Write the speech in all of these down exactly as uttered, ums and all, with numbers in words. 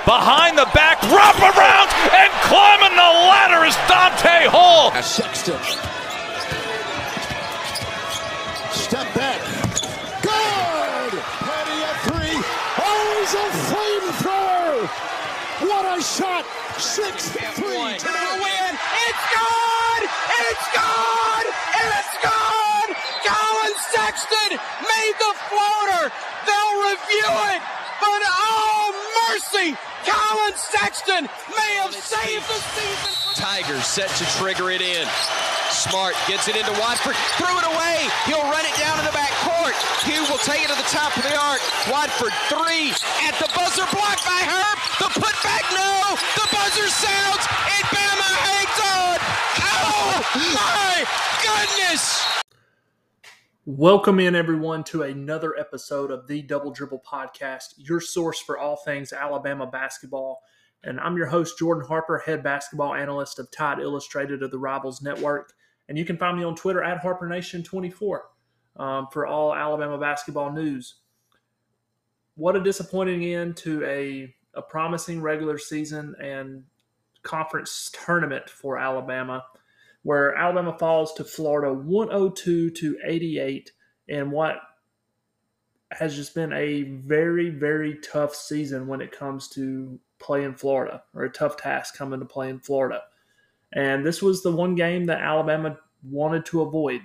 behind the back, wrap around, and climbing the ladder is Dante Hall. Sexton. Step back. Good! Petty at three. Oh, he's a flamethrower! What a shot! six three. To the win. It's good! It's good! It's good! Colin Sexton made the floater. They'll review it, but oh mercy! Colin Sexton may have saved the season. Tigers set to trigger it in. Smart gets it into Watford, threw it away. He'll run it down to the back court. Hugh will take it to the top of the arc. Watford three at the buzzer, blocked by Herb. The putback, no. The buzzer sounds, and Bama hangs on. Oh my goodness! Welcome in, everyone, to another episode of the Double Dribble Podcast, your source for all things Alabama basketball. And I'm your host, Jordan Harper, head basketball analyst of Tide Illustrated of the Rivals Network. And you can find me on Twitter at Harper Nation twenty-four um, for all Alabama basketball news. What a disappointing end to a, a promising regular season and conference tournament for Alabama, where Alabama falls to Florida one oh two to eighty-eight in what has just been a very, very tough season when it comes to playing Florida, or a tough task coming to play in Florida. And this was the one game that Alabama wanted to avoid.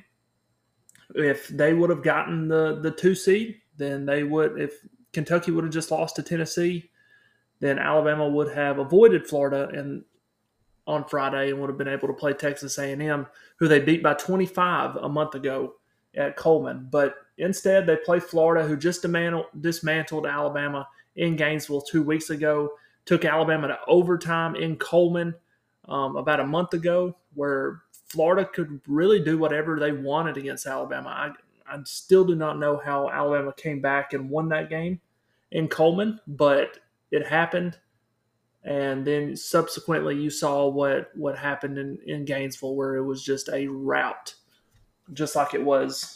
If they would have gotten the, the two seed, then they would, if Kentucky would have just lost to Tennessee, then Alabama would have avoided Florida and on Friday and would have been able to play Texas A and M, who they beat by twenty-five a month ago at Coleman. But instead, they play Florida, who just dismantled Alabama in Gainesville two weeks ago, took Alabama to overtime in Coleman um, about a month ago, where Florida could really do whatever they wanted against Alabama. I, I still do not know how Alabama came back and won that game in Coleman, but it happened. And then subsequently you saw what, what happened in, in Gainesville, where it was just a rout, just like it was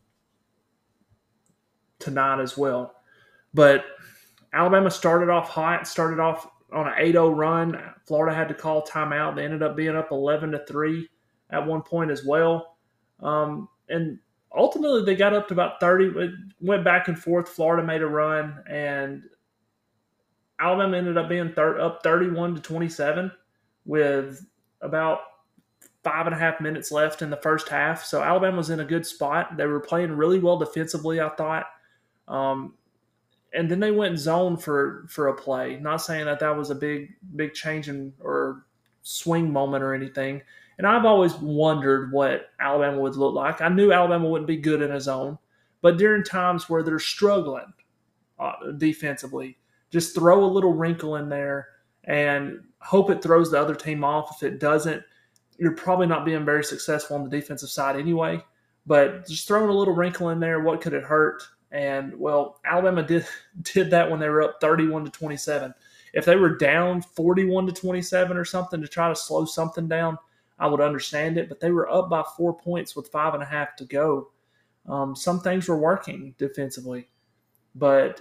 tonight as well. But Alabama started off hot, started off on an eight oh run. Florida had to call timeout. They ended up being up eleven to three at one point as well. Um, and ultimately they got up to about thirty. It went back and forth. Florida made a run, and Alabama ended up being thir- up thirty-one to twenty-seven with about five and a half minutes left in the first half. So Alabama was in a good spot. They were playing really well defensively, I thought. Um, and then they went zone for, for a play. Not saying that that was a big, big change in or swing moment or anything. And I've always wondered what Alabama would look like. I knew Alabama wouldn't be good in a zone, but during times where they're struggling uh, defensively, just throw a little wrinkle in there and hope it throws the other team off. If it doesn't, you're probably not being very successful on the defensive side anyway. But just throwing a little wrinkle in there, what could it hurt? And, well, Alabama did did that when they were up thirty-one to twenty-seven. If they were down forty-one to twenty-seven or something to try to slow something down, I would understand it. But they were up by four points with five and a half to go. Um, some things were working defensively. But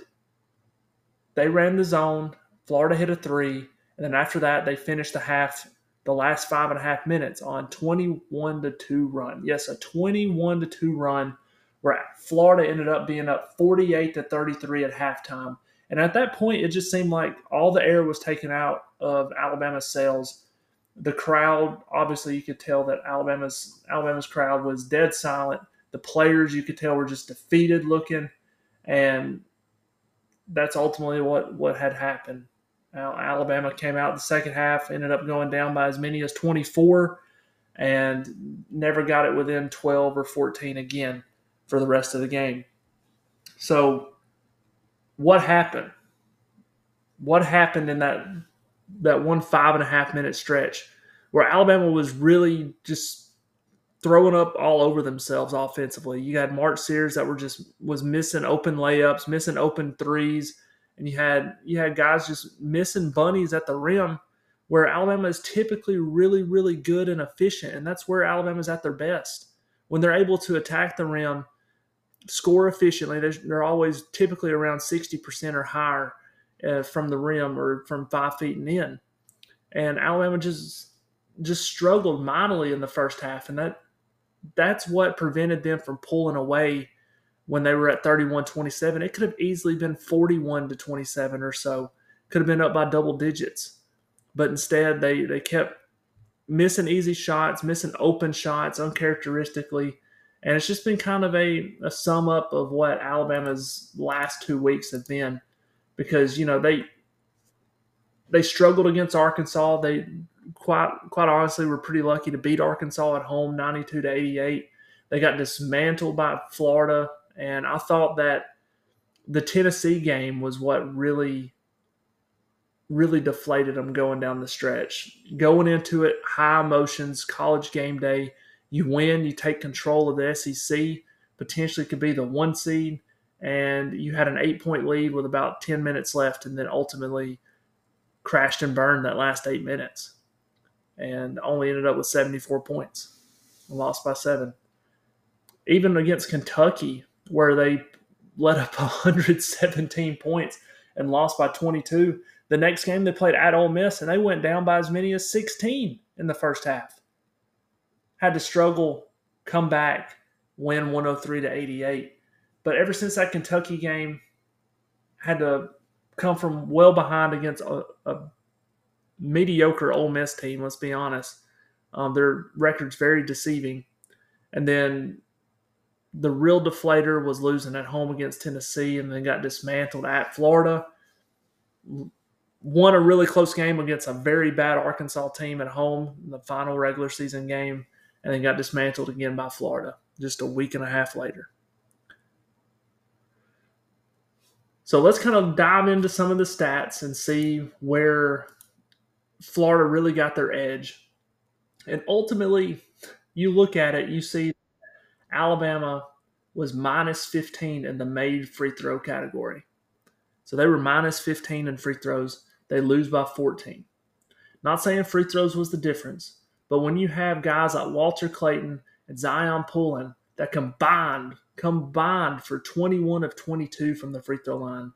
they ran the zone. Florida hit a three. And then after that, they finished the half, the last five and a half minutes on twenty-one to two run. Yes, a twenty-one to two run where Florida ended up being up forty-eight to thirty-three at halftime. And at that point, it just seemed like all the air was taken out of Alabama's sails. The crowd, obviously, you could tell that Alabama's Alabama's crowd was dead silent. The players, you could tell, were just defeated looking. And that's ultimately what, what had happened. Now, Alabama came out the second half, ended up going down by as many as twenty-four, and never got it within twelve or fourteen again for the rest of the game. So what happened? What happened in that that one five and a half minute stretch where Alabama was really just throwing up all over themselves offensively? You had Mark Sears that were just was missing open layups, missing open threes, and you had you had guys just missing bunnies at the rim, where Alabama is typically really, really good and efficient, and that's where Alabama's at their best. When they're able to attack the rim, score efficiently, they're, they're always typically around sixty percent or higher uh, from the rim or from five feet and in. And Alabama just just struggled mightily in the first half, and that that's what prevented them from pulling away when they were at thirty-one twenty-seven. It could have easily been forty-one to twenty-seven or so. Could have been up by double digits. But instead, they, they kept missing easy shots, missing open shots uncharacteristically. And it's just been kind of a, a sum up of what Alabama's last two weeks have been. Because, you know, they they struggled against Arkansas. They quite quite honestly were pretty lucky to beat Arkansas at home ninety-two to eighty-eight. They got dismantled by Florida, and I thought that the Tennessee game was what really really deflated them going down the stretch. Going into it, high emotions, college game day, you win, you take control of the S E C, potentially could be the one seed, and you had an eight-point lead with about ten minutes left, and then ultimately crashed and burned that last eight minutes and only ended up with seventy-four points and lost by seven. Even against Kentucky, where they let up one hundred seventeen points and lost by twenty-two, the next game they played at Ole Miss, and they went down by as many as sixteen in the first half. Had to struggle, come back, win one oh three to eighty-eight. But ever since that Kentucky game, had to come from well behind against a, a mediocre Ole Miss team, let's be honest. Um, their record's very deceiving. And then the real deflator was losing at home against Tennessee and then got dismantled at Florida. Won a really close game against a very bad Arkansas team at home in the final regular season game, and then got dismantled again by Florida just a week and a half later. So let's kind of dive into some of the stats and see where Florida really got their edge. And ultimately, you look at it, you see Alabama was minus fifteen in the made free throw category. So they were minus fifteen in free throws. They lose by fourteen. Not saying free throws was the difference, but when you have guys like Walter Clayton and Zion Pullen that combined, combined for twenty-one of twenty-two from the free throw line,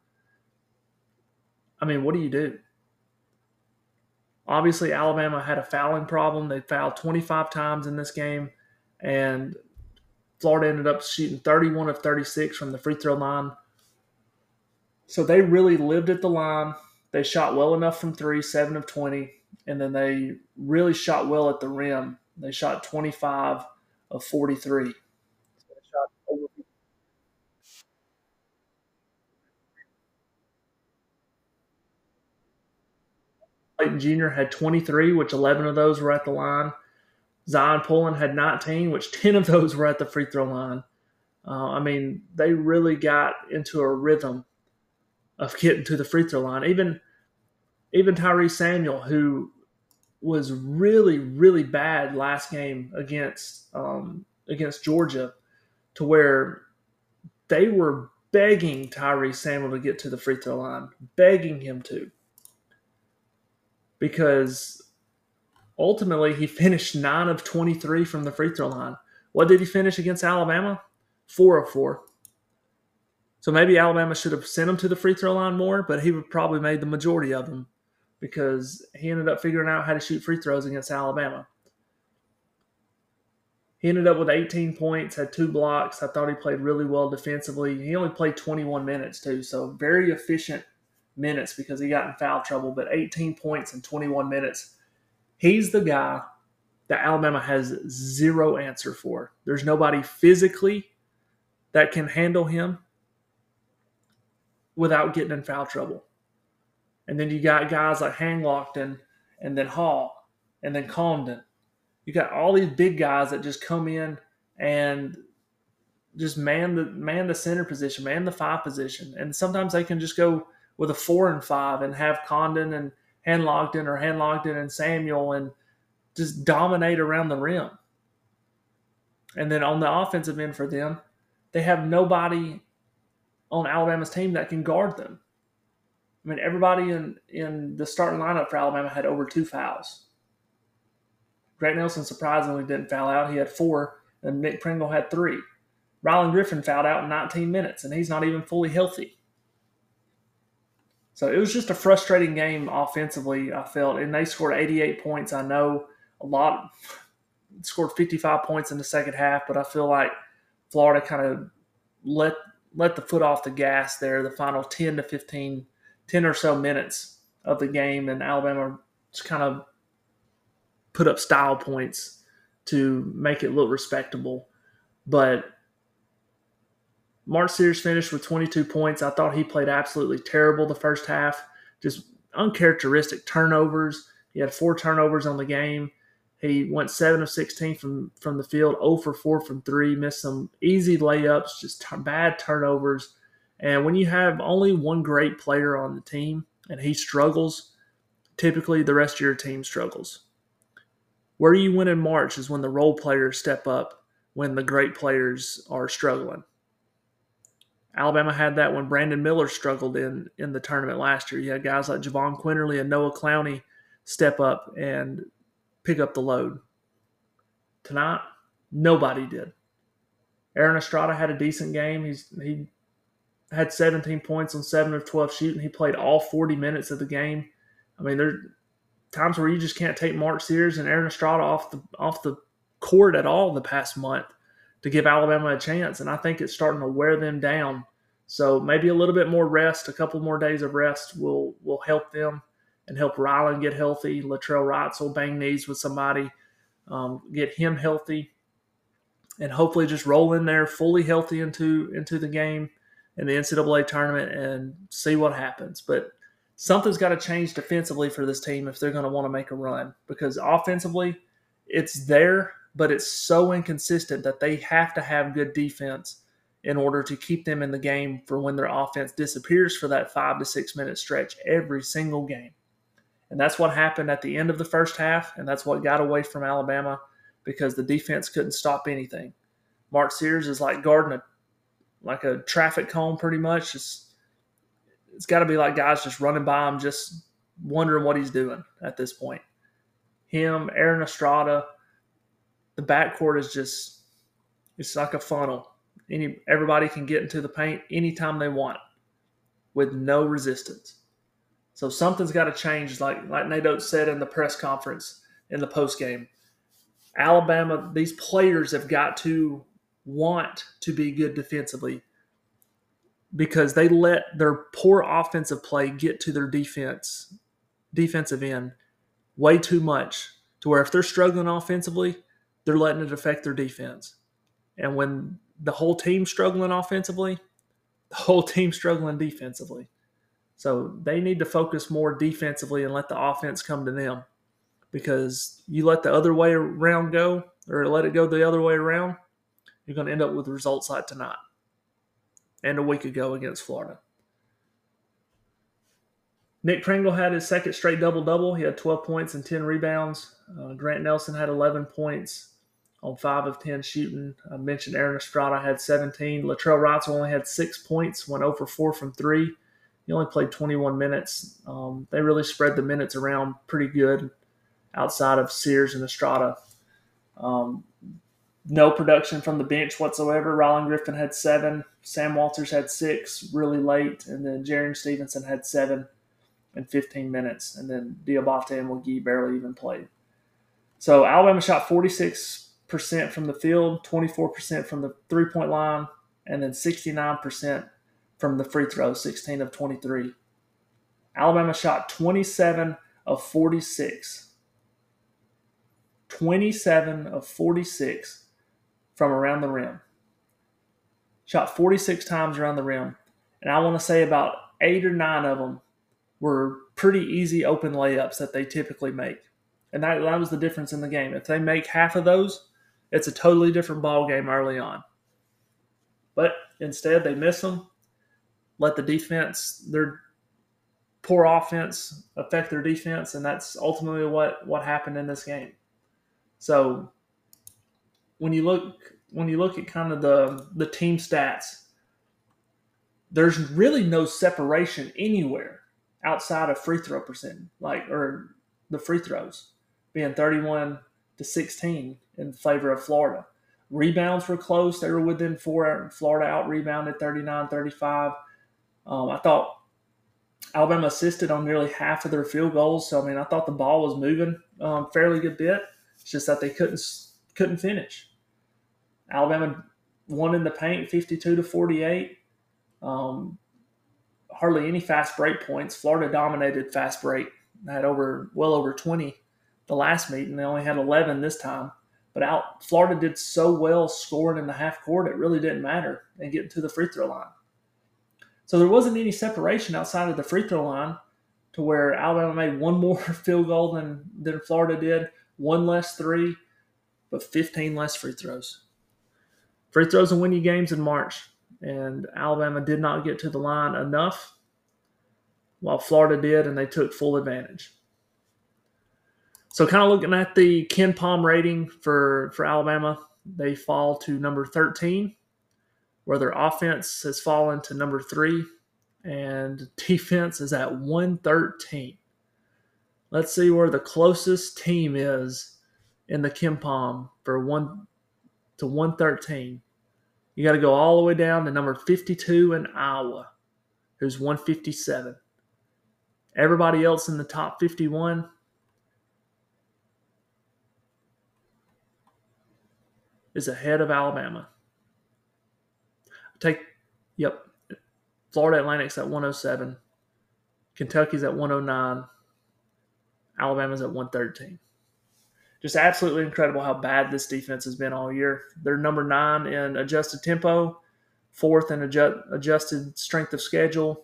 I mean, what do you do? Obviously, Alabama had a fouling problem. They fouled twenty-five times in this game, and Florida ended up shooting thirty-one of thirty-six from the free throw line. So they really lived at the line. They shot well enough from three, seven of twenty, and then they really shot well at the rim. They shot twenty-five of forty-three. So they shot over. Clayton Junior had twenty-three, which eleven of those were at the line. Zion Pullen had nineteen, which ten of those were at the free throw line. Uh, I mean, they really got into a rhythm of getting to the free throw line. Even, even Tyrese Samuel, who was really, really bad last game against um, against Georgia, to where they were begging Tyrese Samuel to get to the free throw line, begging him to. Because ultimately, he finished nine of twenty-three from the free throw line. What did he finish against Alabama? four of four. So maybe Alabama should have sent him to the free throw line more, but he would probably made the majority of them because he ended up figuring out how to shoot free throws against Alabama. He ended up with eighteen points, had two blocks. I thought he played really well defensively. He only played twenty-one minutes too, so very efficient minutes because he got in foul trouble, but eighteen points in twenty-one minutes. He's the guy that Alabama has zero answer for. There's nobody physically that can handle him without getting in foul trouble. And then you got guys like Hanglockton and then Hall and then Condon. You got all these big guys that just come in and just man the man the center position, man the five position. And sometimes they can just go with a four and five and have Condon and Hanglockton or Hanglockton and Samuel and just dominate around the rim. And then on the offensive end for them, they have nobody on Alabama's team that can guard them. I mean, everybody in, in the starting lineup for Alabama had over two fouls. Grant Nelson surprisingly didn't foul out. He had four, and Nick Pringle had three. Rylan Griffin fouled out in nineteen minutes, and he's not even fully healthy. So it was just a frustrating game offensively, I felt. And they scored eighty-eight points. I know a lot scored fifty-five points in the second half, but I feel like Florida kind of let let the foot off the gas there the final ten to fifteen, ten or so minutes of the game, and Alabama just kind of put up style points to make it look respectable. But Mark Sears finished with twenty-two points. I thought he played absolutely terrible the first half, just uncharacteristic turnovers. He had four turnovers on the game. He went seven of sixteen from, from the field, zero for four from three, missed some easy layups, just t- bad turnovers. And when you have only one great player on the team and he struggles, typically the rest of your team struggles. Where you win in March is when the role players step up, when the great players are struggling. Alabama had that when Brandon Miller struggled in, in the tournament last year. You had guys like Javon Quinterly and Noah Clowney step up and pick up the load. Tonight, nobody did. Aaron Estrada had a decent game. He's he had seventeen points on seven of twelve shooting. He played all forty minutes of the game. I mean, there's times where you just can't take Mark Sears and Aaron Estrada off the off the court at all the past month to give Alabama a chance, and I think it's starting to wear them down. So maybe a little bit more rest, a couple more days of rest will will help them and help Ryland get healthy. Latrell Wrights will bang knees with somebody, um, get him healthy, and hopefully just roll in there fully healthy into, into the game in the N C double A tournament and see what happens. But something's got to change defensively for this team if they're going to want to make a run, because offensively it's there, but it's so inconsistent that they have to have good defense in order to keep them in the game for when their offense disappears for that five to six minute stretch every single game. And that's what happened at the end of the first half, and that's what got away from Alabama because the defense couldn't stop anything. Mark Sears is like guarding a like a traffic cone pretty much. It's, it's got to be like guys just running by him, just wondering what he's doing at this point. Him, Aaron Estrada, the backcourt is just – it's like a funnel. Any Everybody can get into the paint anytime they want with no resistance. So something's got to change, like like Nate Oates said in the press conference in the postgame. Alabama, these players have got to want to be good defensively because they let their poor offensive play get to their defense, defensive end way too much to where if they're struggling offensively, they're letting it affect their defense. And when the whole team's struggling offensively, the whole team's struggling defensively. So they need to focus more defensively and let the offense come to them, because you let the other way around go or let it go the other way around, you're going to end up with results like tonight and a week ago against Florida. Nick Pringle had his second straight double-double. He had twelve points and ten rebounds. Uh, Grant Nelson had eleven points on five of ten shooting. I mentioned Aaron Estrada had seventeen. Latrell Wrights only had six points, went zero for four from three. He only played twenty-one minutes. Um, they really spread the minutes around pretty good outside of Sears and Estrada. Um, no production from the bench whatsoever. Ryland Griffin had seven. Sam Walters had six really late. And then Jaron Stevenson had seven in fifteen minutes. And then Diabate and McGee barely even played. So Alabama shot forty-six percent from the field, twenty-four percent from the three-point line, and then sixty-nine percent from the free throw, sixteen of twenty-three. Alabama shot twenty-seven of forty-six. twenty-seven of forty-six from around the rim. Shot forty-six times around the rim. And I want to say about eight or nine of them were pretty easy open layups that they typically make. And that, that was the difference in the game. If they make half of those, it's a totally different ball game early on. But instead, they miss them. Let the defense, their poor offense, affect their defense, and that's ultimately what, what happened in this game. So when you look when you look at kind of the, the team stats, there's really no separation anywhere outside of free throw percent, like or the free throws being thirty-one to sixteen in favor of Florida. Rebounds were close; they were within four. Florida out rebounded thirty-nine thirty-five. Um, I thought Alabama assisted on nearly half of their field goals. So, I mean, I thought the ball was moving um, fairly good bit. It's just that they couldn't couldn't finish. Alabama won in the paint fifty-two to forty-eight. Um, hardly any fast break points. Florida dominated fast break. They had over well over twenty the last meeting. They only had eleven this time. But out Florida did so well scoring in the half court, it really didn't matter and getting to the free throw line. So there wasn't any separation outside of the free throw line to where Alabama made one more field goal than, than Florida did, one less three, but fifteen less free throws. Free throws will win you games in March, and Alabama did not get to the line enough, while Florida did, and they took full advantage. So kind of looking at the KenPom rating for, for Alabama, they fall to number thirteen, where their offense has fallen to number three, and defense is at one thirteen. Let's see where the closest team is in the KenPom for one to one thirteen. You got to go all the way down to number fifty-two in Iowa, who's one fifty-seven. Everybody else in the top fifty-one is ahead of Alabama. Take, yep, Florida Atlantic's at one oh seven. Kentucky's at one oh nine. Alabama's at one thirteen. Just absolutely incredible how bad this defense has been all year. They're number nine in adjusted tempo, fourth in adjust, adjusted strength of schedule.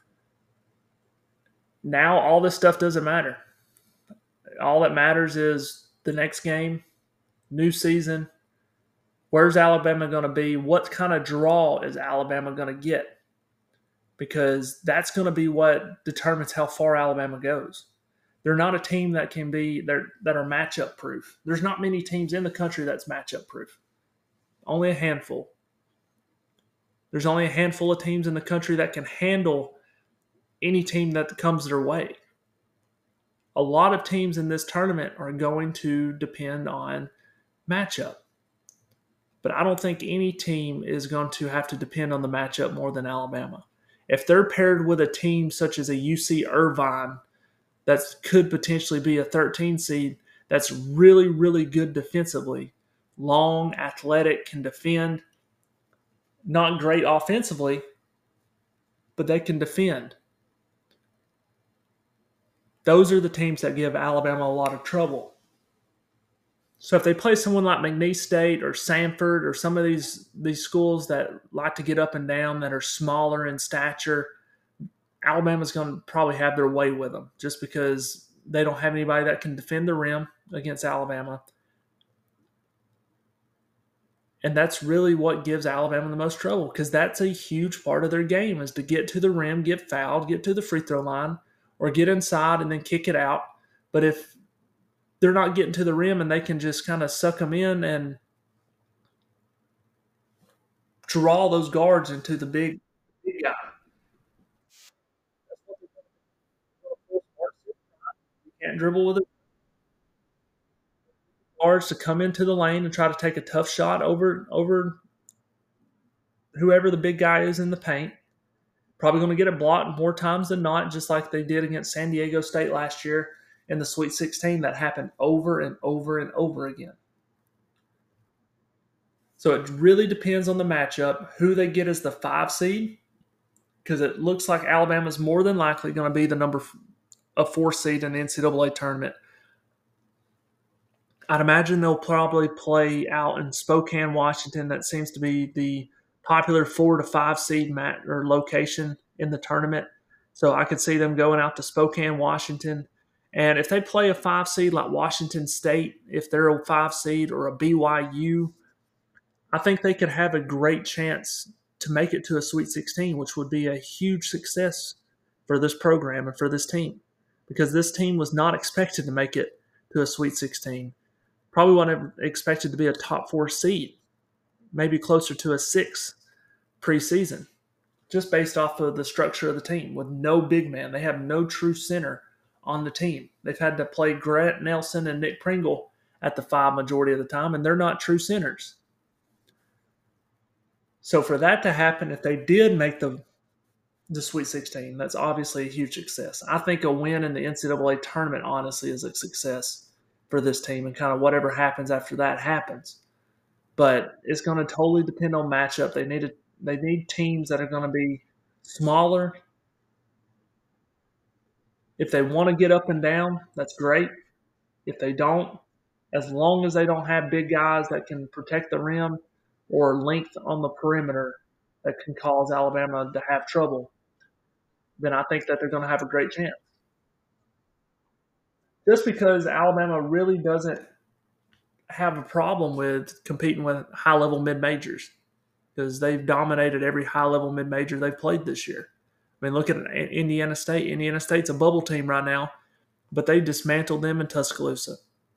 Now all this stuff doesn't matter. All that matters is the next game, new season. Where's Alabama going to be? What kind of draw is Alabama going to get? Because that's going to be what determines how far Alabama goes. They're not a team that can be that are matchup proof. There's not many teams in the country that's matchup proof. Only a handful. There's only a handful of teams in the country that can handle any team that comes their way. A lot of teams in this tournament are going to depend on matchup. But I don't think any team is going to have to depend on the matchup more than Alabama. If they're paired with a team such as a U C Irvine that could potentially be a thirteen seed that's really, really good defensively, long, athletic, can defend, not great offensively, but they can defend. Those are the teams that give Alabama a lot of trouble. So if they play someone like McNeese State or Samford or some of these, these schools that like to get up and down, that are smaller in stature, Alabama's going to probably have their way with them just because they don't have anybody that can defend the rim against Alabama. And that's really what gives Alabama the most trouble, because that's a huge part of their game, is to get to the rim, get fouled, get to the free throw line, or get inside and then kick it out. But if they're not getting to the rim and they can just kind of suck them in and draw those guards into the big, big guy. You can't dribble with it. Guards to come into the lane and try to take a tough shot over, over whoever the big guy is in the paint. Probably going to get it blocked more times than not, just like they did against San Diego State last year in the Sweet sixteen. That happened over and over and over again. So it really depends on the matchup, who they get as the five seed, because it looks like Alabama's more than likely going to be the number a four seed in the N C double A tournament. I'd imagine they'll probably play out in Spokane, Washington. That seems to be the popular four to five seed mat or location in the tournament. So I could see them going out to Spokane, Washington. And if they play a five seed like Washington State, if they're a five seed, or a B Y U, I think they could have a great chance to make it to a Sweet sixteen, which would be a huge success for this program and for this team, because this team was not expected to make it to a Sweet sixteen. Probably wasn't expected to be a top four seed, maybe closer to a six preseason, just based off of the structure of the team with no big man. They have no true center on the team. They've had to play Grant Nelson and Nick Pringle at the five majority of the time, and they're not true centers. So for that to happen, if they did make the the Sweet sixteen. That's obviously a huge success. I think a win in the N C double A tournament, honestly, is a success for this team, and kind of whatever happens after that happens. But it's going to totally depend on matchup. They need a, they need teams that are going to be smaller. If they want to get up and down, that's great. If they don't, as long as they don't have big guys that can protect the rim or length on the perimeter that can cause Alabama to have trouble, then I think that they're going to have a great chance. Just because Alabama really doesn't have a problem with competing with high-level mid-majors, because they've dominated every high-level mid-major they've played this year. I mean, look at Indiana State. Indiana State's a bubble team right now, but they dismantled them in Tuscaloosa.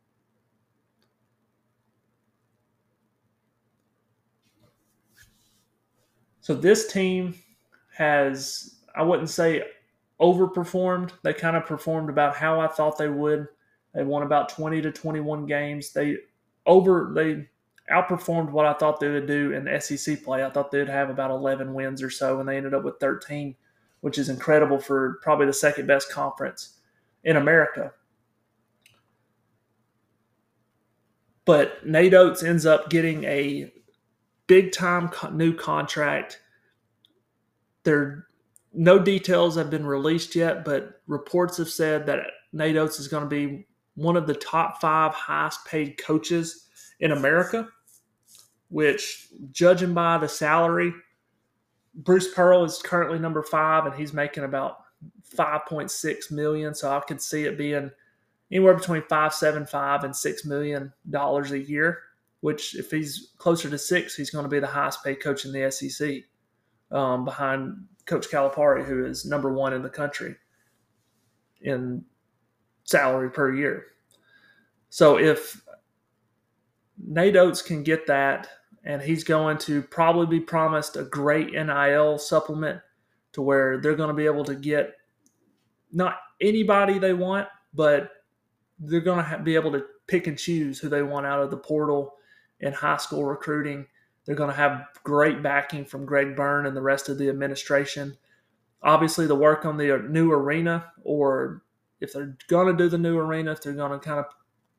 So this team has, I wouldn't say overperformed. They kind of performed about how I thought they would. They won about twenty to twenty-one games. They over they outperformed what I thought they would do in the S E C play. I thought they'd have about eleven wins or so, and they ended up with thirteen, which is incredible for probably the second best conference in America. But Nate Oates ends up getting a big-time new contract. There, no details have been released yet, but reports have said that Nate Oates is going to be one of the top five highest-paid coaches in America, which, judging by the salary, Bruce Pearl is currently number five, and he's making about five point six million dollars, so I could see it being anywhere between five point seven five and six million dollars a year, which if he's closer to six, he's going to be the highest paid coach in the S E C, um, behind Coach Calipari, who is number one in the country in salary per year. So if Nate Oates can get that, and he's going to probably be promised a great N I L supplement to where they're going to be able to get not anybody they want, but they're going to be able to pick and choose who they want out of the portal and high school recruiting. They're going to have great backing from Greg Byrne and the rest of the administration. Obviously, the work on the new arena, or if they're going to do the new arena, if they're going to kind of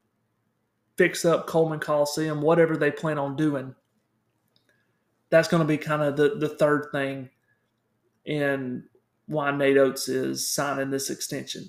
fix up Coleman Coliseum, whatever they plan on doing, that's going to be kind of the, the third thing in why Nate Oates is signing this extension.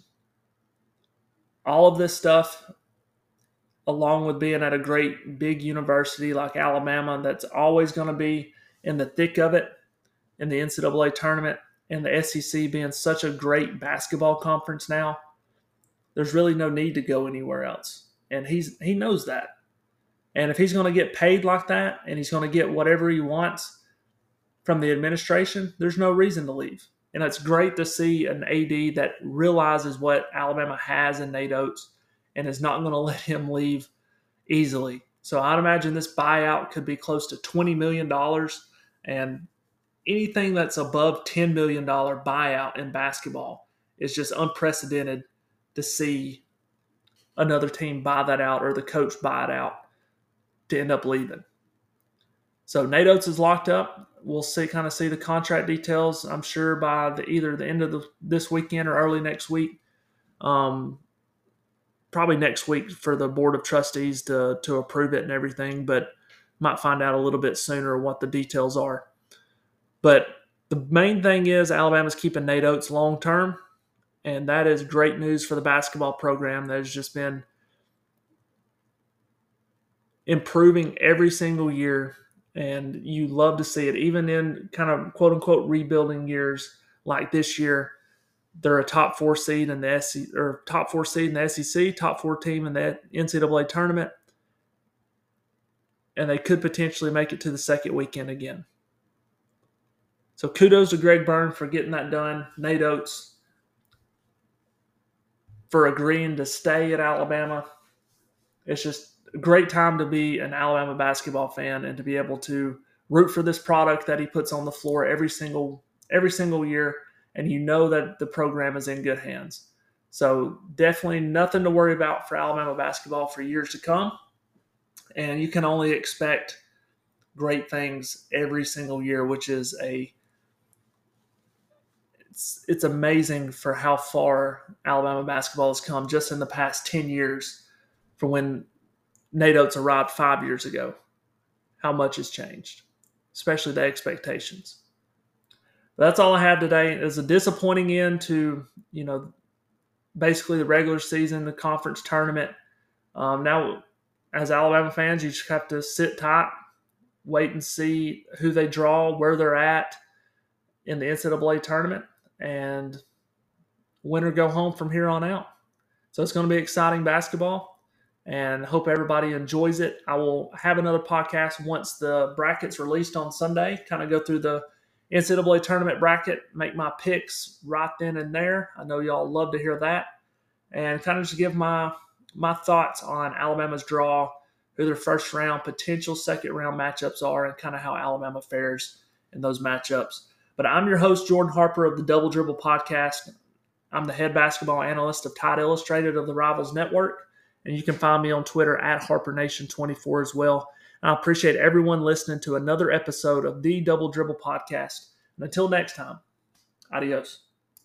All of this stuff, along with being at a great big university like Alabama that's always going to be in the thick of it in the N C double A tournament, and the S E C being such a great basketball conference now, there's really no need to go anywhere else. And he's he knows that. And if he's going to get paid like that and he's going to get whatever he wants from the administration, there's no reason to leave. And it's great to see an A D that realizes what Alabama has in Nate Oates and is not going to let him leave easily. So I'd imagine this buyout could be close to twenty million dollars, and anything that's above ten million dollars buyout in basketball is just unprecedented to see another team buy that out or the coach buy it out to end up leaving. So Nate Oates is locked up. We'll see, kind of see the contract details, I'm sure, by the, either the end of the, this weekend or early next week. Um, probably next week for the Board of Trustees to, to approve it and everything, but might find out a little bit sooner what the details are. But the main thing is Alabama's keeping Nate Oates long term, and that is great news for the basketball program that has just been improving every single year. And you love to see it, even in kind of quote-unquote rebuilding years like this year. They're a top four seed in the S E C, or top four seed in the S E C, top four team in the N C double A tournament, and they could potentially make it to the second weekend again. So kudos to Greg Byrne for getting that done. Nate Oates for agreeing to stay at Alabama. It's just a great time to be an Alabama basketball fan and to be able to root for this product that he puts on the floor every single every single year, and you know that the program is in good hands. So definitely nothing to worry about for Alabama basketball for years to come, and you can only expect great things every single year, which is a it's, it's amazing for how far Alabama basketball has come just in the past ten years from when Nate Oates arrived five years ago. How much has changed, especially the expectations. But that's all I have today. It was a disappointing end to, you know, basically the regular season, the conference tournament. Um, now, as Alabama fans, you just have to sit tight, wait and see who they draw, where they're at in the N C double A tournament, and win or go home from here on out. So it's going to be exciting basketball, and hope everybody enjoys it. I will have another podcast once the bracket's released on Sunday, kind of go through the N C double A tournament bracket, make my picks right then and there. I know y'all love to hear that. And kind of just give my my thoughts on Alabama's draw, who their first round, potential second round matchups are, and kind of how Alabama fares in those matchups. But I'm your host, Jordan Harper of the Double Dribble Podcast. I'm the head basketball analyst of Tide Illustrated of the Rivals Network. And you can find me on Twitter at Harper Nation twenty-four as well. And I appreciate everyone listening to another episode of the Double Dribble Podcast. And until next time, adios.